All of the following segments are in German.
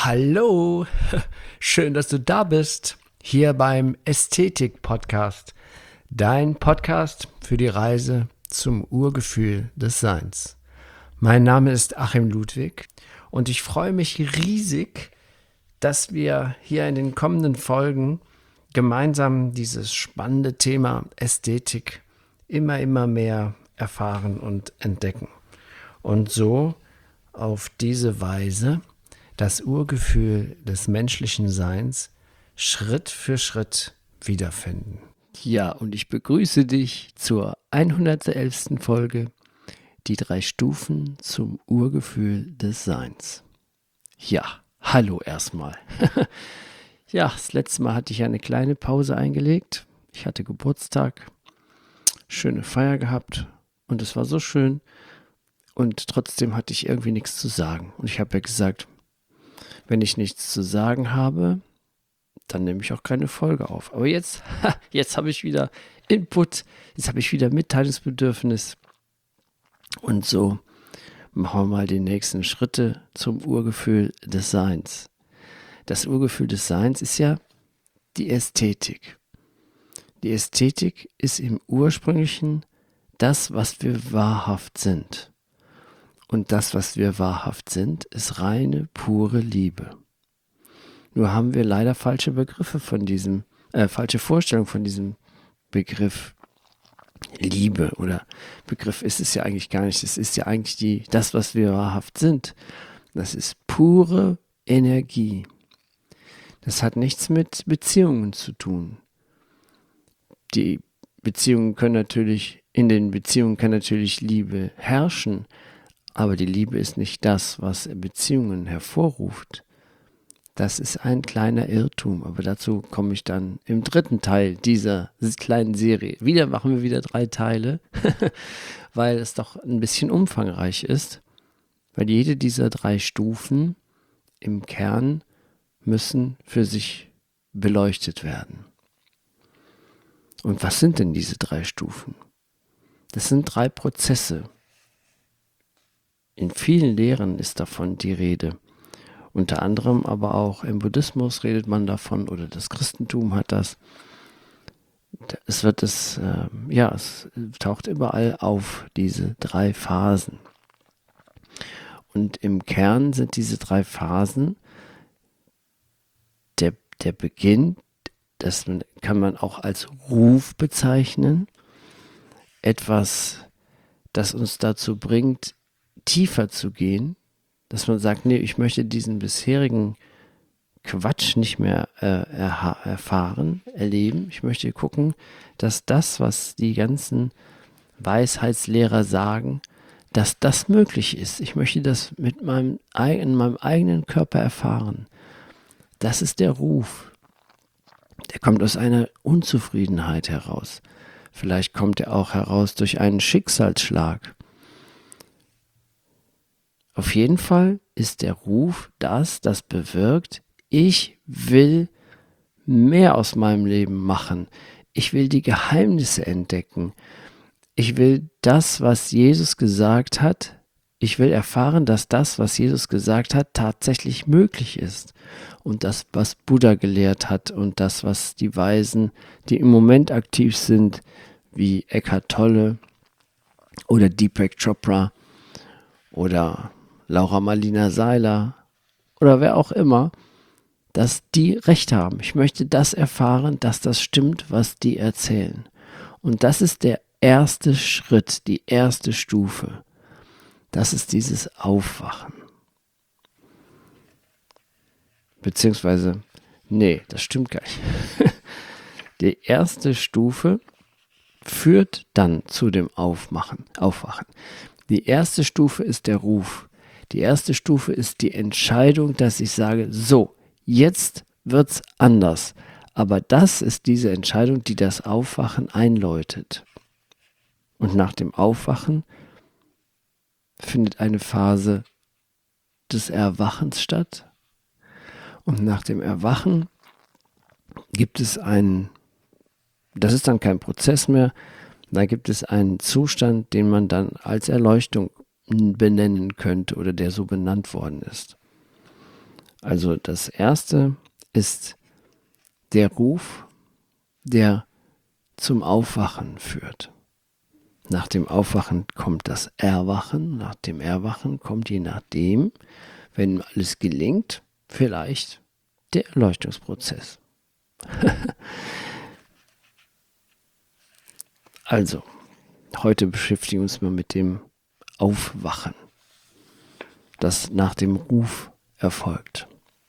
Hallo, schön, dass du da bist, hier beim Ästhetik-Podcast, dein Podcast für die Reise zum Urgefühl des Seins. Mein Name ist Achim Ludwig und ich freue mich riesig, dass wir hier in den kommenden Folgen gemeinsam dieses spannende Thema Ästhetik immer mehr erfahren und entdecken. Und so auf diese Weise das Urgefühl des menschlichen Seins Schritt für Schritt wiederfinden. Ja, und ich begrüße dich zur 111. Folge, die 3 Stufen zum Urgefühl des Seins. Ja, hallo erstmal. Ja, das letzte Mal hatte ich eine kleine Pause eingelegt. Ich hatte Geburtstag, schöne Feier gehabt und es war so schön und trotzdem hatte ich irgendwie nichts zu sagen. Und ich habe ja gesagt, wenn ich nichts zu sagen habe, dann nehme ich auch keine Folge auf. Aber jetzt habe ich wieder Input, jetzt habe ich wieder Mitteilungsbedürfnis. Und so machen wir mal die nächsten Schritte zum Urgefühl des Seins. Das Urgefühl des Seins ist ja die Ästhetik. Die Ästhetik ist im Ursprünglichen das, was wir wahrhaft sind. Und das, was wir wahrhaft sind, ist reine, pure Liebe. Nur haben wir leider falsche Begriffe von diesem, falsche Vorstellungen von diesem Begriff Liebe. Oder Begriff ist es ja eigentlich gar nicht. Es ist ja eigentlich das, was wir wahrhaft sind. Das ist pure Energie. Das hat nichts mit Beziehungen zu tun. In den Beziehungen kann natürlich Liebe herrschen. Aber die Liebe ist nicht das, was Beziehungen hervorruft. Das ist ein kleiner Irrtum, aber dazu komme ich dann im 3. Teil dieser kleinen Serie. Machen wir wieder 3 Teile, weil es doch ein bisschen umfangreich ist, weil jede dieser 3 Stufen im Kern müssen für sich beleuchtet werden. Und was sind denn diese 3 Stufen? Das sind 3 Prozesse. In vielen Lehren ist davon die Rede. Unter anderem aber auch im Buddhismus redet man davon oder das Christentum hat das. Es taucht überall auf, diese 3 Phasen. Und im Kern sind diese 3 Phasen der Beginn, das kann man auch als Ruf bezeichnen, etwas, das uns dazu bringt, tiefer zu gehen, dass man sagt, nee, ich möchte diesen bisherigen Quatsch nicht mehr erfahren, erleben. Ich möchte gucken, dass das, was die ganzen Weisheitslehrer sagen, dass das möglich ist. Ich möchte das in meinem eigenen Körper erfahren. Das ist der Ruf. Der kommt aus einer Unzufriedenheit heraus. Vielleicht kommt er auch heraus durch einen Schicksalsschlag. Auf jeden Fall ist der Ruf das bewirkt, ich will mehr aus meinem Leben machen. Ich will die Geheimnisse entdecken. Ich will das, was Jesus gesagt hat, ich will erfahren, dass das, was Jesus gesagt hat, tatsächlich möglich ist. Und das, was Buddha gelehrt hat und das, was die Weisen, die im Moment aktiv sind, wie Eckhart Tolle oder Deepak Chopra oder Laura Marlina Seiler oder wer auch immer, dass die Recht haben. Ich möchte das erfahren, dass das stimmt, was die erzählen. Und das ist der erste Schritt, die erste Stufe. Das ist dieses Aufwachen. Beziehungsweise, nee, das stimmt gar nicht. Die erste Stufe führt dann zu dem Aufwachen. Die erste Stufe ist der Ruf. Die erste Stufe ist die Entscheidung, dass ich sage, so, jetzt wird's anders. Aber das ist diese Entscheidung, die das Aufwachen einläutet. Und nach dem Aufwachen findet eine Phase des Erwachens statt. Und nach dem Erwachen gibt es das ist dann kein Prozess mehr, da gibt es einen Zustand, den man dann als Erleuchtung benennen könnte oder der so benannt worden ist. Also das erste ist der Ruf, der zum Aufwachen führt. Nach dem Aufwachen kommt das Erwachen, nach dem Erwachen kommt, je nachdem, wenn alles gelingt, vielleicht der Erleuchtungsprozess. Also, heute beschäftigen wir uns mal mit dem Aufwachen, das nach dem Ruf erfolgt.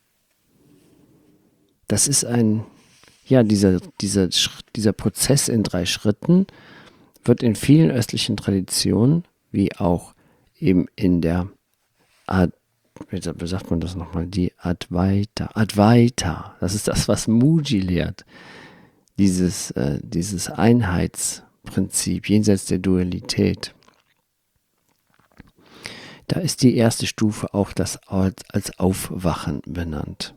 Das ist dieser Prozess in 3 Schritten wird in vielen östlichen Traditionen, wie auch eben in der wie sagt man das nochmal, die Advaita, das ist das, was Mooji lehrt, dieses Einheitsprinzip jenseits der Dualität. Da ist die erste Stufe auch das als Aufwachen benannt.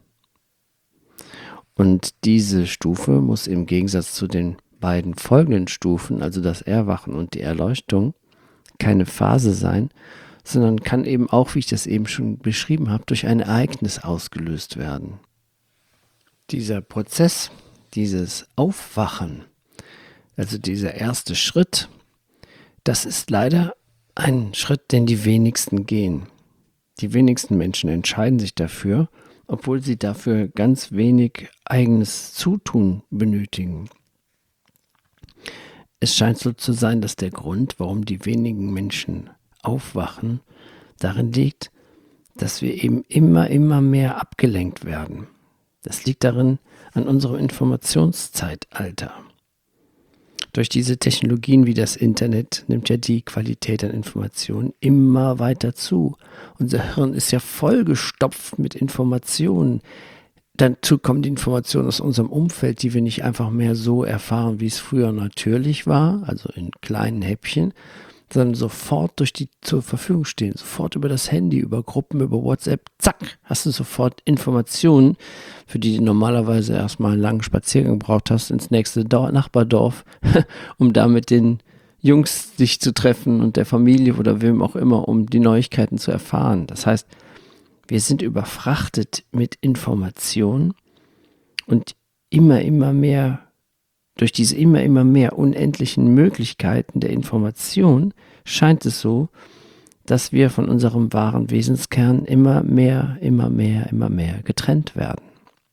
Und diese Stufe muss im Gegensatz zu den beiden folgenden Stufen, also das Erwachen und die Erleuchtung, keine Phase sein, sondern kann eben auch, wie ich das eben schon beschrieben habe, durch ein Ereignis ausgelöst werden. Dieser Prozess, dieses Aufwachen, also dieser erste Schritt, das ist leider ein Schritt, den die wenigsten gehen. Die wenigsten Menschen entscheiden sich dafür, obwohl sie dafür ganz wenig eigenes Zutun benötigen. Es scheint so zu sein, dass der Grund, warum die wenigen Menschen aufwachen, darin liegt, dass wir eben immer mehr abgelenkt werden. Das liegt darin an unserem Informationszeitalter. Durch diese Technologien wie das Internet nimmt ja die Qualität an Informationen immer weiter zu. Unser Hirn ist ja vollgestopft mit Informationen. Dazu kommen die Informationen aus unserem Umfeld, die wir nicht einfach mehr so erfahren, wie es früher natürlich war, also in kleinen Häppchen, sondern sofort durch die zur Verfügung stehen, sofort über das Handy, über Gruppen, über WhatsApp, zack, hast du sofort Informationen, für die du normalerweise erstmal einen langen Spaziergang gebraucht hast, ins nächste Nachbardorf, um da mit den Jungs dich zu treffen und der Familie oder wem auch immer, um die Neuigkeiten zu erfahren. Das heißt, wir sind überfrachtet mit Informationen und immer mehr, durch diese immer mehr unendlichen Möglichkeiten der Information scheint es so, dass wir von unserem wahren Wesenskern immer mehr getrennt werden.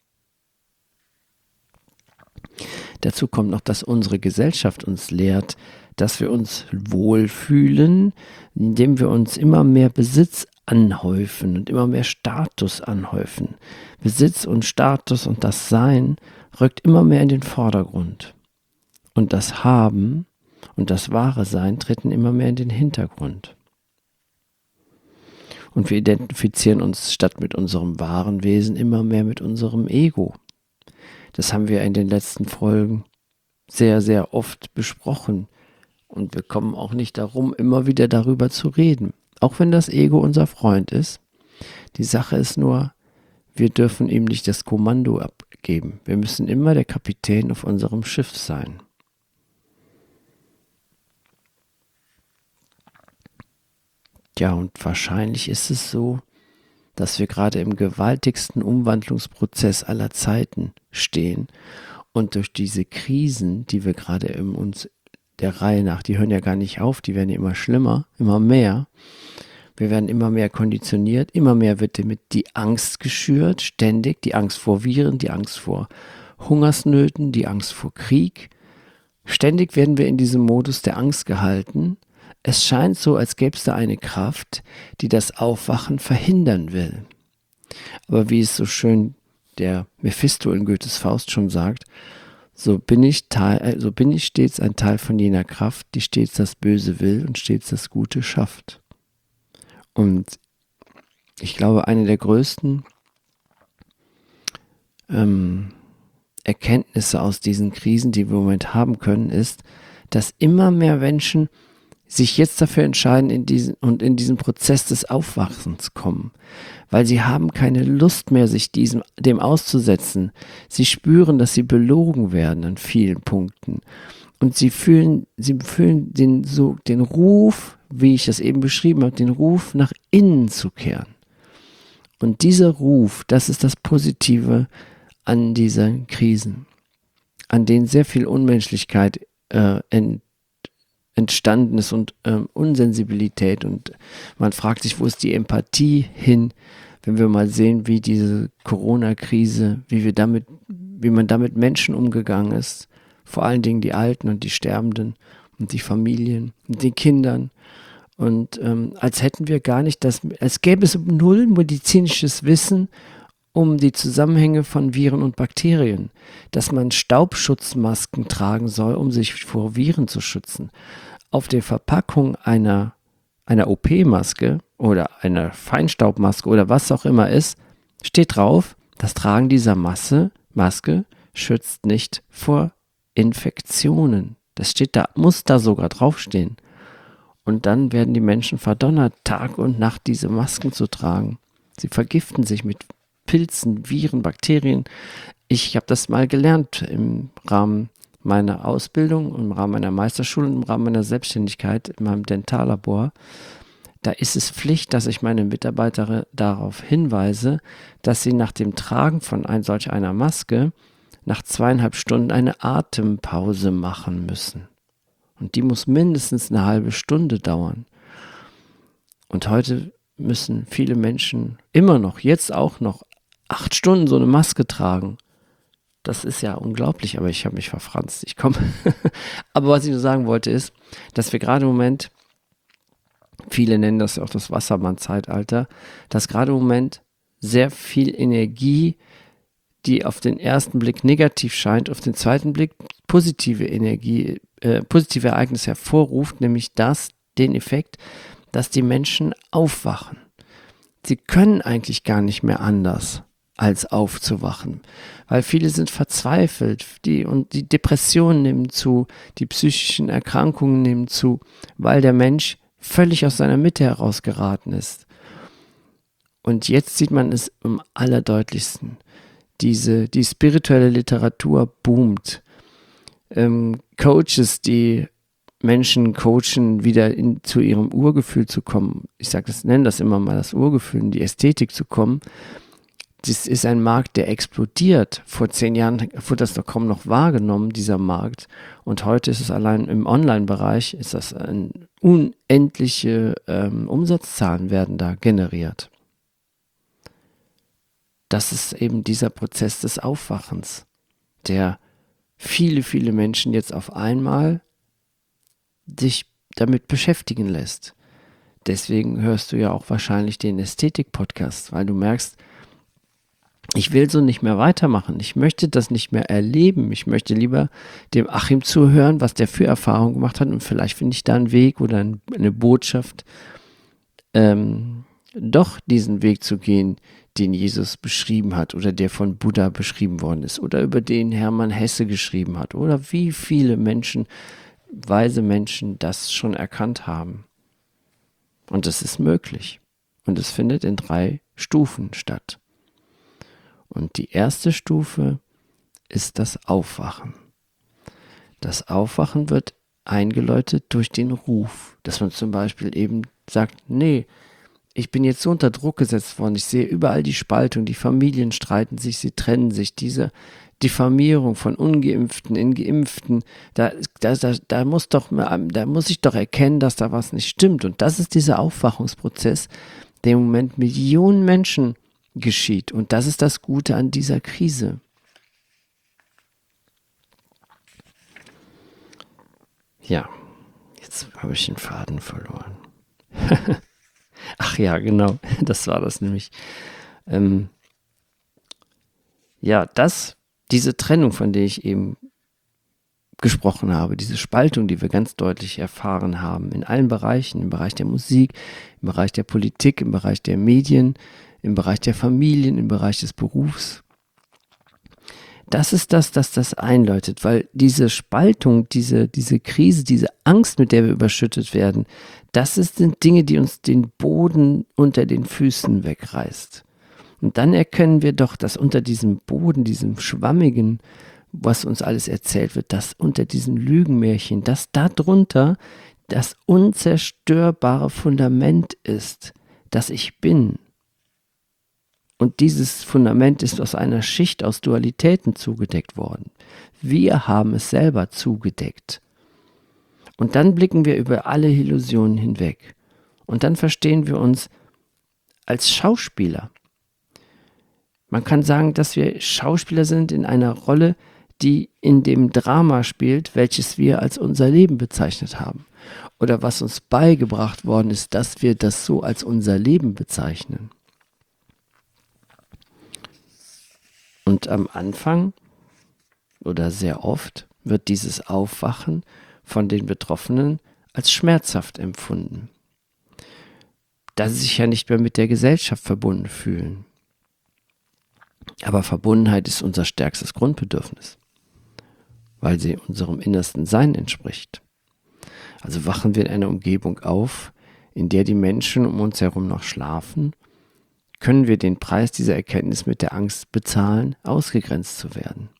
Dazu kommt noch, dass unsere Gesellschaft uns lehrt, dass wir uns wohlfühlen, indem wir uns immer mehr Besitz anhäufen und immer mehr Status anhäufen. Besitz und Status und das Sein rückt immer mehr in den Vordergrund. Und das Haben und das wahre Sein treten immer mehr in den Hintergrund. Und wir identifizieren uns statt mit unserem wahren Wesen immer mehr mit unserem Ego. Das haben wir in den letzten Folgen sehr oft besprochen. Und wir kommen auch nicht darum, immer wieder darüber zu reden. Auch wenn das Ego unser Freund ist. Die Sache ist nur, wir dürfen ihm nicht das Kommando abgeben. Wir müssen immer der Kapitän auf unserem Schiff sein. Ja, und wahrscheinlich ist es so, dass wir gerade im gewaltigsten Umwandlungsprozess aller Zeiten stehen und durch diese Krisen, die wir gerade in uns der Reihe nach, die hören ja gar nicht auf, die werden immer schlimmer, immer mehr. Wir werden immer mehr konditioniert, immer mehr wird damit die Angst geschürt, ständig, die Angst vor Viren, die Angst vor Hungersnöten, die Angst vor Krieg. Ständig werden wir in diesem Modus der Angst gehalten. Es scheint so, als gäbe es da eine Kraft, die das Aufwachen verhindern will. Aber wie es so schön der Mephisto in Goethes Faust schon sagt, so bin ich stets ein Teil von jener Kraft, die stets das Böse will und stets das Gute schafft. Und ich glaube, eine der größten Erkenntnisse aus diesen Krisen, die wir im Moment haben können, ist, dass immer mehr Menschen sich jetzt dafür entscheiden in diesen Prozess des Aufwachens kommen, weil sie haben keine Lust mehr, sich dem auszusetzen. Sie spüren, dass sie belogen werden an vielen Punkten und sie fühlen den Ruf, wie ich das eben beschrieben habe, den Ruf nach innen zu kehren. Und dieser Ruf, das ist das Positive an diesen Krisen, an denen sehr viel Unmenschlichkeit entstanden ist und Unsensibilität. Und man fragt sich, wo ist die Empathie hin, wenn wir mal sehen, wie diese Corona-Krise, wie man damit Menschen umgegangen ist, vor allen Dingen die Alten und die Sterbenden und die Familien und die Kindern. Und als hätten wir gar nicht als gäbe es null medizinisches Wissen um die Zusammenhänge von Viren und Bakterien, dass man Staubschutzmasken tragen soll, um sich vor Viren zu schützen. Auf der Verpackung einer OP-Maske oder einer Feinstaubmaske oder was auch immer ist, steht drauf, das Tragen dieser Maske schützt nicht vor Infektionen. Das steht da, muss da sogar draufstehen. Und dann werden die Menschen verdonnert, Tag und Nacht diese Masken zu tragen. Sie vergiften sich mit Pilzen, Viren, Bakterien. Ich habe das mal gelernt im Rahmen meiner Ausbildung, im Rahmen meiner Meisterschule und im Rahmen meiner Selbstständigkeit in meinem Dentallabor. Da ist es Pflicht, dass ich meine Mitarbeiter darauf hinweise, dass sie nach dem Tragen von solch einer Maske nach 2,5 Stunden eine Atempause machen müssen. Und die muss mindestens eine halbe Stunde dauern. Und heute müssen viele Menschen immer noch, jetzt auch noch, 8 Stunden so eine Maske tragen. Das ist ja unglaublich, aber ich habe mich verfranst. Aber was ich nur sagen wollte ist, dass wir gerade im Moment, viele nennen das ja auch das Wassermann-Zeitalter, dass gerade im Moment sehr viel Energie, die auf den ersten Blick negativ scheint, auf den zweiten Blick positive Energie, positive Ereignisse hervorruft, nämlich den Effekt, dass die Menschen aufwachen. Sie können eigentlich gar nicht mehr anders, als aufzuwachen, weil viele sind verzweifelt, die Depressionen nehmen zu, die psychischen Erkrankungen nehmen zu, weil der Mensch völlig aus seiner Mitte herausgeraten ist. Und jetzt sieht man es am allerdeutlichsten. Die spirituelle Literatur boomt. Coaches, die Menschen coachen, wieder zu ihrem Urgefühl zu kommen. Ich nenne das immer mal das Urgefühl, in die Ästhetik zu kommen. Das ist ein Markt, der explodiert. Vor 10 Jahren wurde das doch kaum noch wahrgenommen, dieser Markt. Und heute ist es allein im Online-Bereich, ist das unendliche Umsatzzahlen werden da generiert. Das ist eben dieser Prozess des Aufwachens, der viele, viele Menschen jetzt auf einmal sich damit beschäftigen lässt. Deswegen hörst du ja auch wahrscheinlich den Ästhetik-Podcast, weil du merkst, ich will so nicht mehr weitermachen. Ich möchte das nicht mehr erleben. Ich möchte lieber dem Achim zuhören, was der für Erfahrungen gemacht hat, und vielleicht finde ich da einen Weg oder eine Botschaft, doch diesen Weg zu gehen, den Jesus beschrieben hat oder der von Buddha beschrieben worden ist oder über den Hermann Hesse geschrieben hat oder wie viele Menschen, weise Menschen das schon erkannt haben. Und das ist möglich. Und es findet in 3 Stufen statt. Und die erste Stufe ist das Aufwachen. Das Aufwachen wird eingeläutet durch den Ruf, dass man zum Beispiel eben sagt, nee, ich bin jetzt so unter Druck gesetzt worden, ich sehe überall die Spaltung, die Familien streiten sich, sie trennen sich, diese Diffamierung von Ungeimpften in Geimpften, da muss ich doch erkennen, dass da was nicht stimmt. Und das ist dieser Aufwachungsprozess, der im Moment Millionen Menschen geschieht. Und das ist das Gute an dieser Krise. Ja, jetzt habe ich den Faden verloren. Ach ja, genau, das war das nämlich. Diese Trennung, von der ich eben gesprochen habe, diese Spaltung, die wir ganz deutlich erfahren haben, in allen Bereichen, im Bereich der Musik, im Bereich der Politik, im Bereich der Medien, im Bereich der Familien, im Bereich des Berufs. Das ist das einläutet, weil diese Spaltung, diese Krise, diese Angst, mit der wir überschüttet werden, sind Dinge, die uns den Boden unter den Füßen wegreißt. Und dann erkennen wir doch, dass unter diesem Boden, diesem Schwammigen, was uns alles erzählt wird, dass unter diesen Lügenmärchen, dass darunter das unzerstörbare Fundament ist, dass ich bin. Und dieses Fundament ist aus einer Schicht aus Dualitäten zugedeckt worden. Wir haben es selber zugedeckt. Und dann blicken wir über alle Illusionen hinweg. Und dann verstehen wir uns als Schauspieler. Man kann sagen, dass wir Schauspieler sind in einer Rolle, die in dem Drama spielt, welches wir als unser Leben bezeichnet haben. Oder was uns beigebracht worden ist, dass wir das so als unser Leben bezeichnen. Und am Anfang oder sehr oft wird dieses Aufwachen von den Betroffenen als schmerzhaft empfunden, da sie sich ja nicht mehr mit der Gesellschaft verbunden fühlen. Aber Verbundenheit ist unser stärkstes Grundbedürfnis, weil sie unserem innersten Sein entspricht. Also wachen wir in einer Umgebung auf, in der die Menschen um uns herum noch schlafen, können wir den Preis dieser Erkenntnis mit der Angst bezahlen, ausgegrenzt zu werden.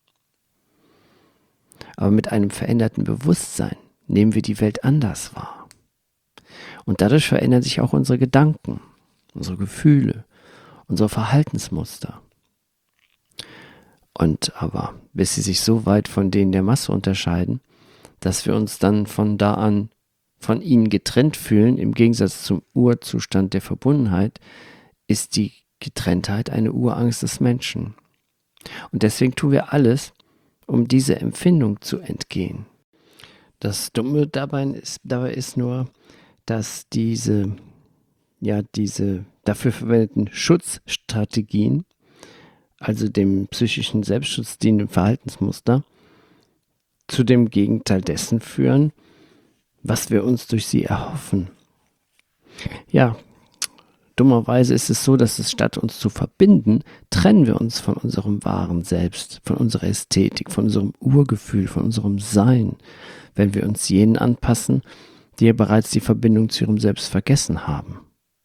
Aber mit einem veränderten Bewusstsein nehmen wir die Welt anders wahr. Und dadurch verändern sich auch unsere Gedanken, unsere Gefühle, unsere Verhaltensmuster. Und aber, bis sie sich so weit von denen der Masse unterscheiden, dass wir uns dann von da an von ihnen getrennt fühlen, im Gegensatz zum Urzustand der Verbundenheit, ist die Getrenntheit eine Urangst des Menschen. Und deswegen tun wir alles, um diese Empfindung zu entgehen. Das Dumme dabei ist nur, dass diese dafür verwendeten Schutzstrategien, also dem psychischen Selbstschutz dienenden Verhaltensmuster, zu dem Gegenteil dessen führen, was wir uns durch sie erhoffen. Ja, dummerweise ist es so, dass es statt uns zu verbinden, trennen wir uns von unserem wahren Selbst, von unserer Ästhetik, von unserem Urgefühl, von unserem Sein, wenn wir uns jenen anpassen, die ja bereits die Verbindung zu ihrem Selbst vergessen haben.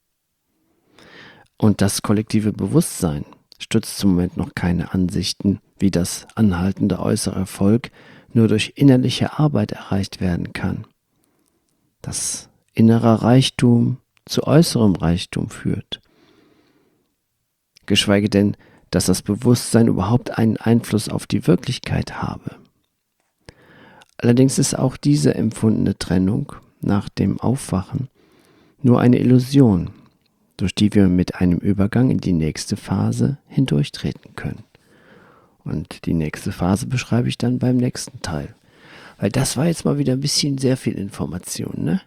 Und das kollektive Bewusstsein stützt zum Moment noch keine Ansichten, wie das anhaltende äußere Erfolg nur durch innerliche Arbeit erreicht werden kann. Dass innerer Reichtum zu äußerem Reichtum führt. Geschweige denn, dass das Bewusstsein überhaupt einen Einfluss auf die Wirklichkeit habe. Allerdings ist auch diese empfundene Trennung nach dem Aufwachen nur eine Illusion, durch die wir mit einem Übergang in die nächste Phase hindurchtreten können. Und die nächste Phase beschreibe ich dann beim nächsten Teil. Weil das war jetzt mal wieder ein bisschen sehr viel Information, ne?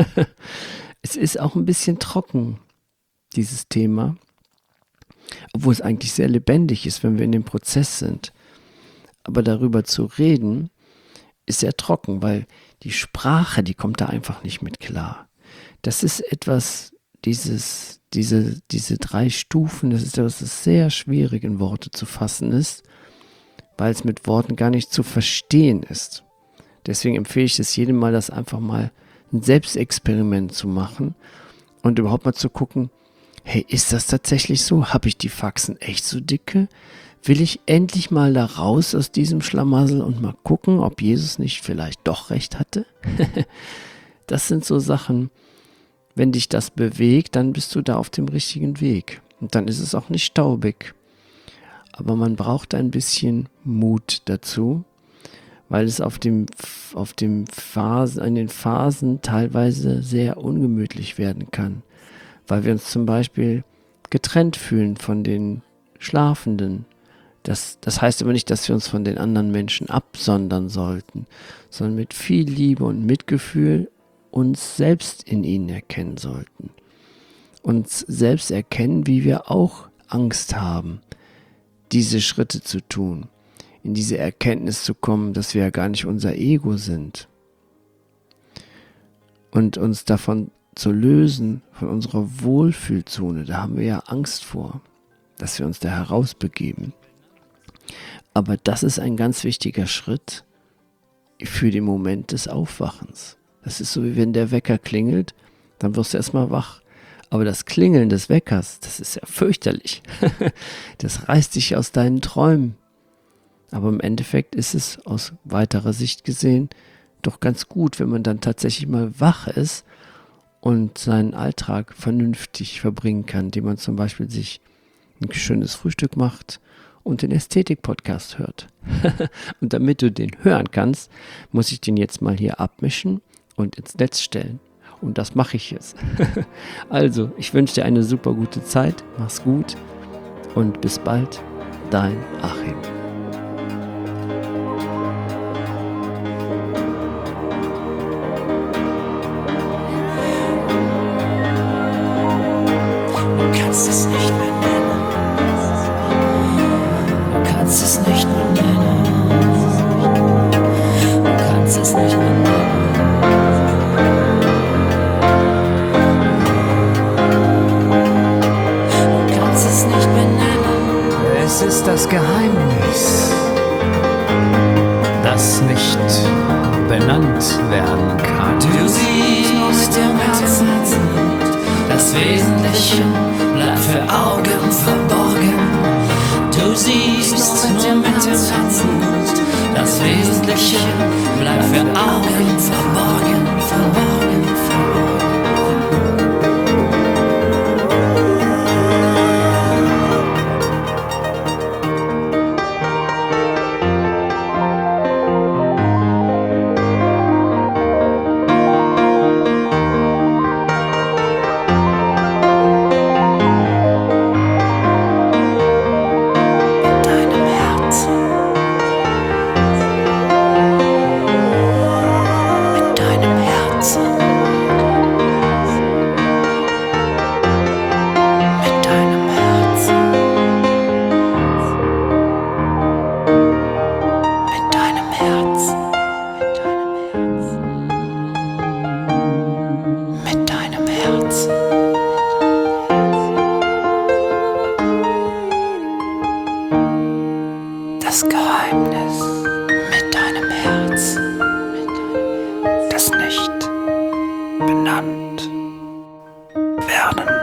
Es ist auch ein bisschen trocken, dieses Thema, obwohl es eigentlich sehr lebendig ist, wenn wir in dem Prozess sind. Aber darüber zu reden, ist sehr trocken, weil die Sprache, die kommt da einfach nicht mit klar. Das ist etwas, diese 3 Stufen, das ist etwas, das sehr schwierig in Worte zu fassen ist, weil es mit Worten gar nicht zu verstehen ist. Deswegen empfehle ich es jedem mal, das einfach mal ein Selbstexperiment zu machen und überhaupt mal zu gucken, hey, ist das tatsächlich so? Habe ich die Faxen echt so dicke? Will ich endlich mal da raus aus diesem Schlamassel und mal gucken, ob Jesus nicht vielleicht doch recht hatte? Das sind so Sachen, wenn dich das bewegt, dann bist du da auf dem richtigen Weg. Und dann ist es auch nicht staubig. Aber man braucht ein bisschen Mut dazu, weil es in den Phasen teilweise sehr ungemütlich werden kann. Weil wir uns zum Beispiel getrennt fühlen von den Schlafenden. Das heißt aber nicht, dass wir uns von den anderen Menschen absondern sollten, sondern mit viel Liebe und Mitgefühl uns selbst in ihnen erkennen sollten. Uns selbst erkennen, wie wir auch Angst haben, diese Schritte zu tun. In diese Erkenntnis zu kommen, dass wir ja gar nicht unser Ego sind. Und uns davon zu lösen, von unserer Wohlfühlzone, da haben wir ja Angst vor, dass wir uns da herausbegeben. Aber das ist ein ganz wichtiger Schritt für den Moment des Aufwachens. Das ist so, wie wenn der Wecker klingelt, dann wirst du erstmal wach. Aber das Klingeln des Weckers, das ist ja fürchterlich. Das reißt dich aus deinen Träumen. Aber im Endeffekt ist es aus weiterer Sicht gesehen doch ganz gut, wenn man dann tatsächlich mal wach ist und seinen Alltag vernünftig verbringen kann, indem man zum Beispiel sich ein schönes Frühstück macht und den Ästhetik-Podcast hört. Und damit du den hören kannst, muss ich den jetzt mal hier abmischen und ins Netz stellen. Und das mache ich jetzt. Also, ich wünsche dir eine super gute Zeit. Mach's gut und bis bald. Dein Achim. Du kannst es nicht mehr nennen. Du kannst es nicht mehr nennen. Du kannst es nicht mehr nennen. Du kannst es nicht mehr nennen. Es ist das Geheimnis, das nicht benannt werden kann. Du siehst im Herzen, das Wesentliche bleibt für Augen verborgen. Du siehst nur mit dem Herzen, das Wesentliche bleibt für Augen verborgen, verborgen, verborgen. Das Geheimnis mit deinem Herz, das nicht benannt werden